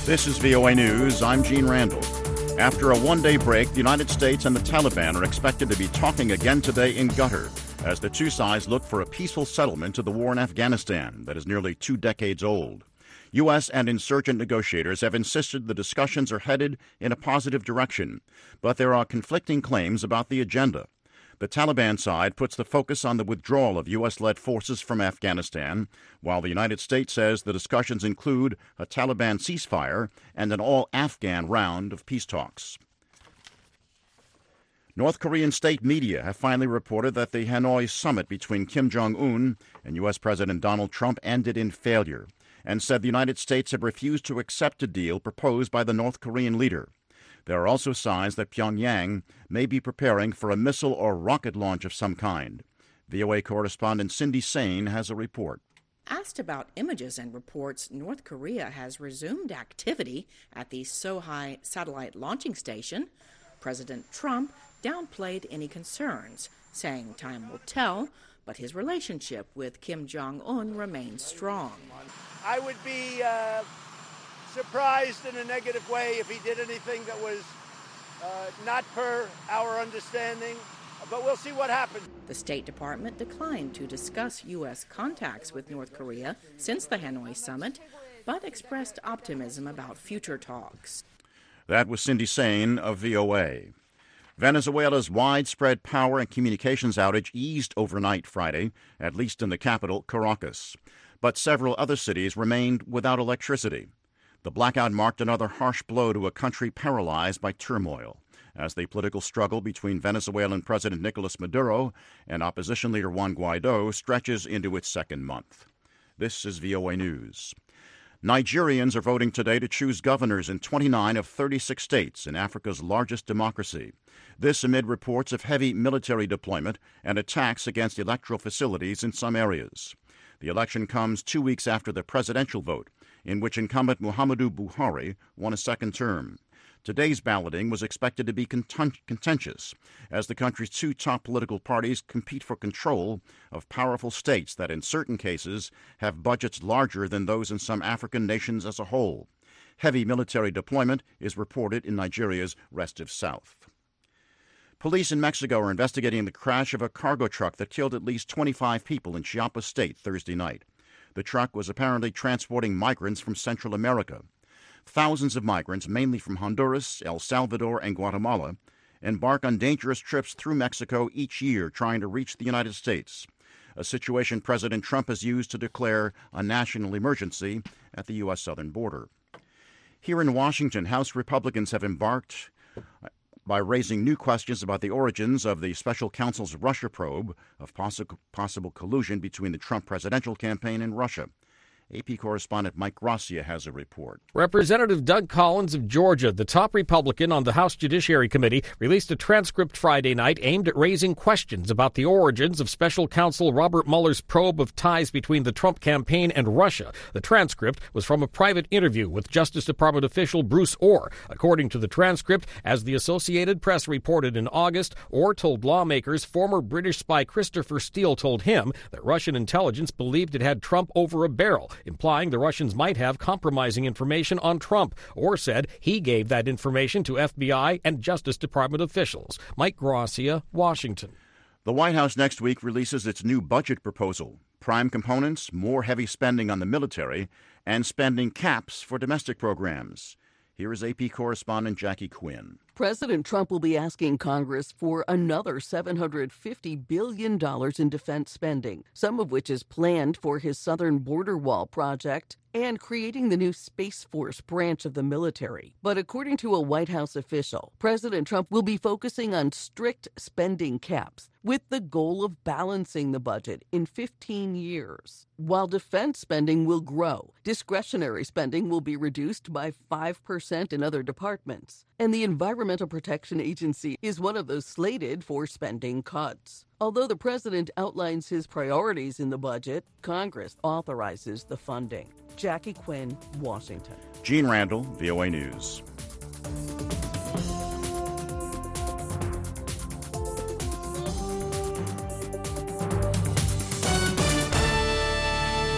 This is VOA News. I'm Gene Randall. After a one-day break, the United States and the Taliban are expected to be talking again today in Qatar as the two sides look for a peaceful settlement to the war in Afghanistan that is nearly 2 decades old. U.S. and insurgent negotiators have insisted the discussions are headed in a positive direction, but there are conflicting claims about the agenda. The Taliban side puts the focus on the withdrawal of U.S.-led forces from Afghanistan, while the United States says the discussions include a Taliban ceasefire and an all-Afghan round of peace talks. North Korean state media have finally reported that the Hanoi summit between Kim Jong-un and U.S. President Donald Trump ended in failure, and said the United States had refused to accept a deal proposed by the North Korean leader. There are also signs that Pyongyang may be preparing for a missile or rocket launch of some kind. VOA correspondent Cindy Sain has a report. Asked about images and reports, North Korea has resumed activity at the Sohae satellite launching station. President Trump downplayed any concerns, saying time will tell, but his relationship with Kim Jong-un remains strong. I would be surprised in a negative way if he did anything that was not per our understanding, but we'll see what happens. The State Department declined to discuss U.S. contacts with North Korea since the Hanoi summit, but expressed optimism about future talks. That was Cindy Sain of VOA. Venezuela's widespread power and communications outage eased overnight Friday, at least in the capital, Caracas. But several other cities remained without electricity. The blackout marked another harsh blow to a country paralyzed by turmoil, as the political struggle between Venezuelan President Nicolas Maduro and opposition leader Juan Guaido stretches into its second month. This is VOA News. Nigerians are voting today to choose governors in 29 of 36 states in Africa's largest democracy. This amid reports of heavy military deployment and attacks against electoral facilities in some areas. The election comes 2 weeks after the presidential vote, in which incumbent Muhammadu Buhari won a second term. Today's balloting was expected to be contentious, as the country's two top political parties compete for control of powerful states that in certain cases have budgets larger than those in some African nations as a whole. Heavy military deployment is reported in Nigeria's restive south. Police in Mexico are investigating the crash of a cargo truck that killed at least 25 people in Chiapas State Thursday night. The truck was apparently transporting migrants from Central America. Thousands of migrants, mainly from Honduras, El Salvador, and Guatemala, embark on dangerous trips through Mexico each year trying to reach the United States, a situation President Trump has used to declare a national emergency at the U.S. southern border. Here in Washington, House Republicans have embarked by raising new questions about the origins of the special counsel's Russia probe of possible collusion between the Trump presidential campaign and Russia. AP correspondent Mike Gracia has a report. Representative Doug Collins of Georgia, the top Republican on the House Judiciary Committee, released a transcript Friday night aimed at raising questions about the origins of special counsel Robert Mueller's probe of ties between the Trump campaign and Russia. The transcript was from a private interview with Justice Department official Bruce Ohr. According to the transcript, as the Associated Press reported in August, Ohr told lawmakers former British spy Christopher Steele told him that Russian intelligence believed it had Trump over a barrel, implying the Russians might have compromising information on Trump, or said he gave that information to FBI and Justice Department officials. Mike Gracia, Washington. The White House next week releases its new budget proposal. Prime components, more heavy spending on the military, and spending caps for domestic programs. Here is AP correspondent Jackie Quinn. President Trump will be asking Congress for another $750 billion in defense spending, some of which is planned for his southern border wall project and creating the new Space Force branch of the military. But according to a White House official, President Trump will be focusing on strict spending caps with the goal of balancing the budget in 15 years. While defense spending will grow, discretionary spending will be reduced by 5% in other departments, and the Environmental Protection Agency is one of those slated for spending cuts. Although the president outlines his priorities in the budget, Congress authorizes the funding. Jackie Quinn, Washington. Gene Randall, VOA News.